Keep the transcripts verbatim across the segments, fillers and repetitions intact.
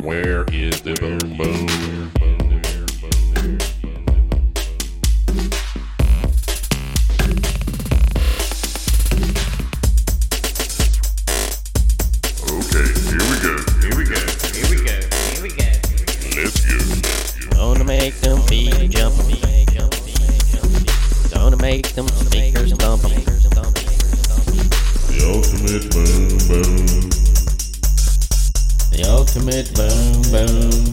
Where is the boom boom? Okay, here we go. Here we go. Here we go. Here we go. Let's go. Gonna make them feet jump. Gonna make them speakers bump. The ultimate boom boom. The ultimate boom boom.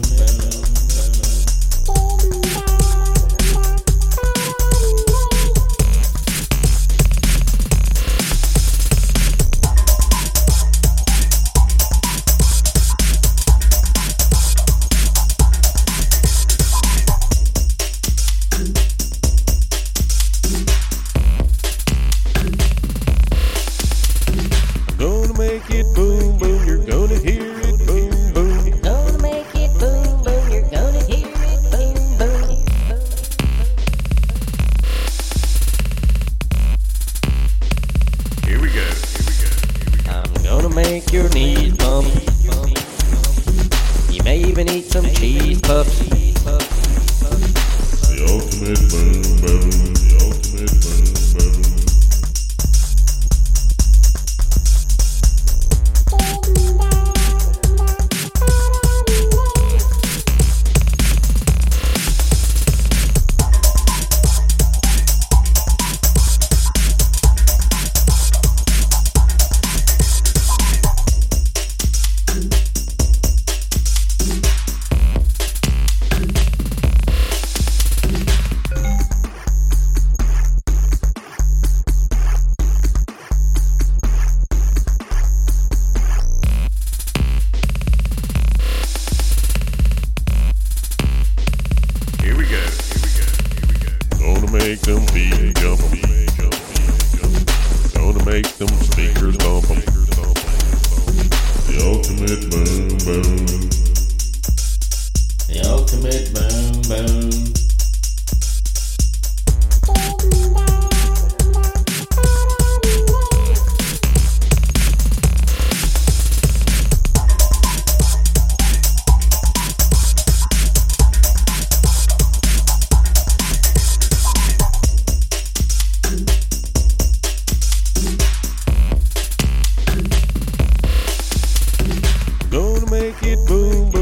Gonna make it boom boom. You're gonna hear it boom boom. Gonna make it boom boom. You're gonna hear it boom boom. Here we go. Here we go. Here we go. I'm gonna make your knees bump. You may even eat some cheese puffs. The ultimate boom boom. The ultimate boom boom. Here we go. Here we go. Here we go. Gonna make them feet jump. Gonna make them speakers bump. The ultimate boom boom. The ultimate boom boom. Gonna make it boom